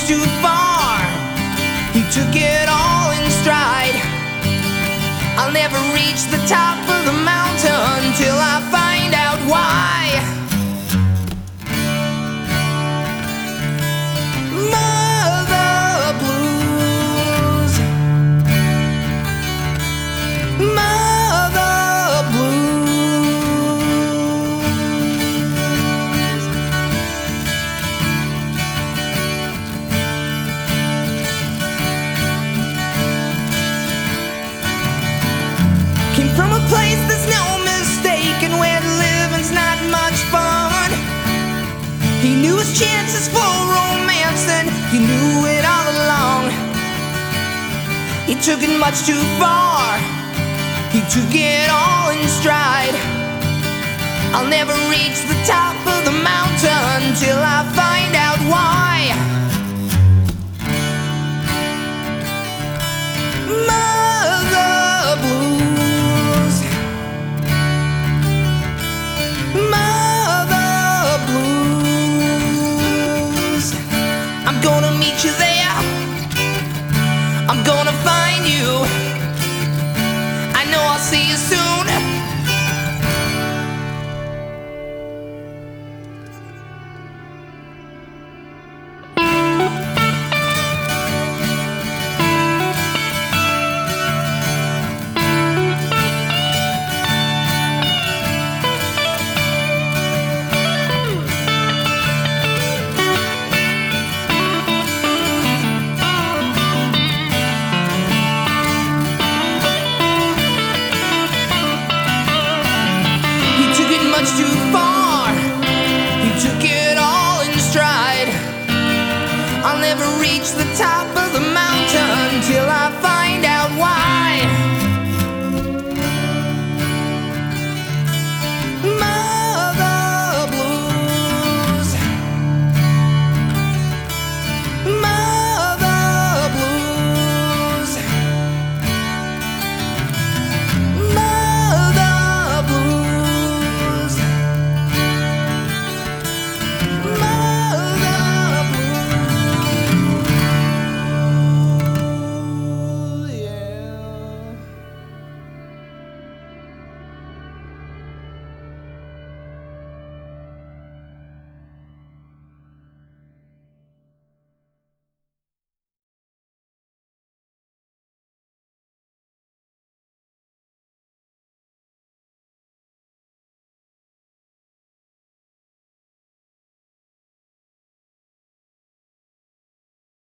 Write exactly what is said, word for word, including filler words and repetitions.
too far. He took it all in stride. I'll never reach the top of the mountain till I find out why. Mother blues, mother blues. Came from a place there's no mistake, and where living's not much fun. He knew his chances for romance, and he knew it all along. He took it much too far. He took it all in stride. I'll never reach the top of the mountain till I find out why.